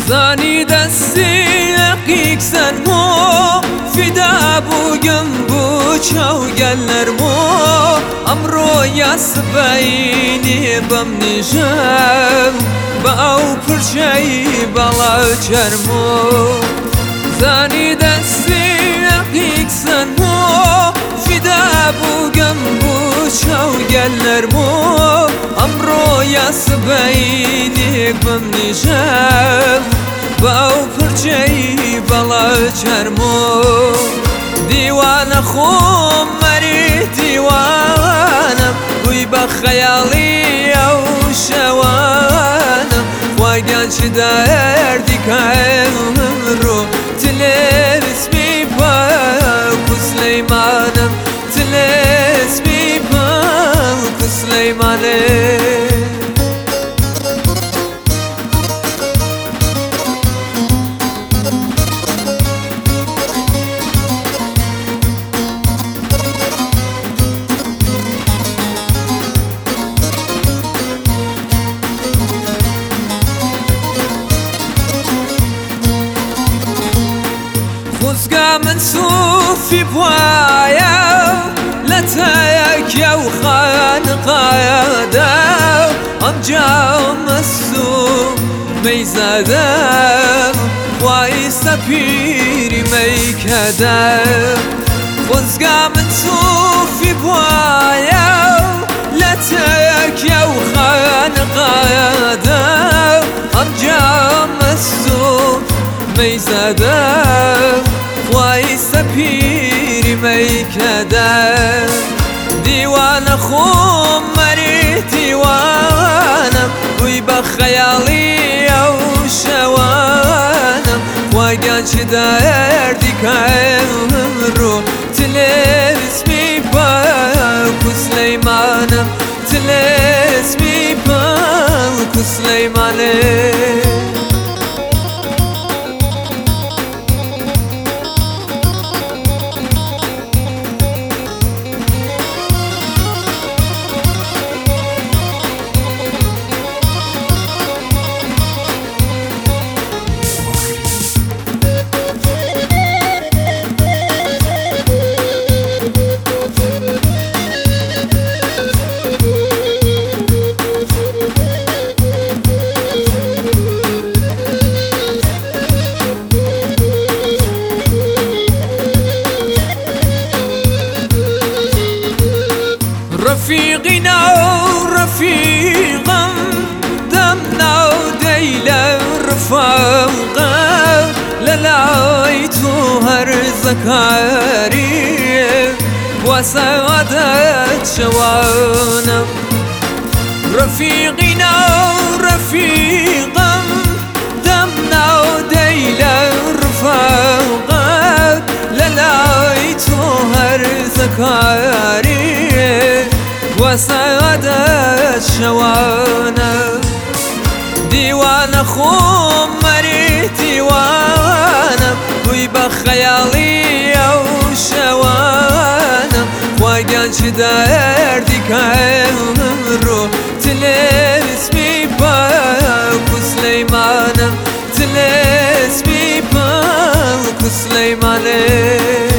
زانی دستی یەقیکسەرمۆ فیدا بووگم بوو چاوگەلەرمۆ ئەمڕۆ یاسبەینێ بەم نیژەم بە ئەو پرچەی بەڵاچەرمۆ زانی دەستی یەقیکسەرمۆ فیدا بووگم بوو چاوگەلەرمۆ ئەمڕۆ یاسبەینێ بەم نیژەم بە ئەو پرچەی بەڵاچەرمۆ دیوانە خۆم مەری دیوانم بووی بە خەیاڵی ئەو شەوانم وایگیان چ دەردیکە ئەمڕۆ تلێسمی پاک و سلەیمانم تلێسمی پاک و سلەیمانێ خۆزگا من سوفی بوایە لە تایەکە و خانقایەدا ئەمجا مەستوم مەیزادەم وای سەپیری مەیکەدا خۆزگا من سوفی بوایە لە تایەکە و خانقایەدا ئەمجا مەستوم مەیزادەم وای سەپیری مەیکەدا دیوانە خۆم مەری دیوانم بووی بە خەیاڵی ئەو شەوانم وایگیان چ دەردیکە ئەمڕۆ تلێسمی پاک و سلەیمانم تلێسمی پاک و سلەیمانێ رفیقینا و رفیقم دەم ناو دەیلە ڕفاقە لەلای تۆ هەرزەکاریە وا سەعادەت شەوانم رفیقینا و رفیقم دەم ناو دەیلە ڕفاقە لەلای تۆ هەرزەکاریە وسعادت شوانه دیوانە خۆم مەری دیوانم بووی بە خەیاڵی ئەو شەوانم وایگیان چ دەردیکە ئەمڕۆ تلێسمی پاک و سلەیمانم تلێسمی پاک و سلەیمانێ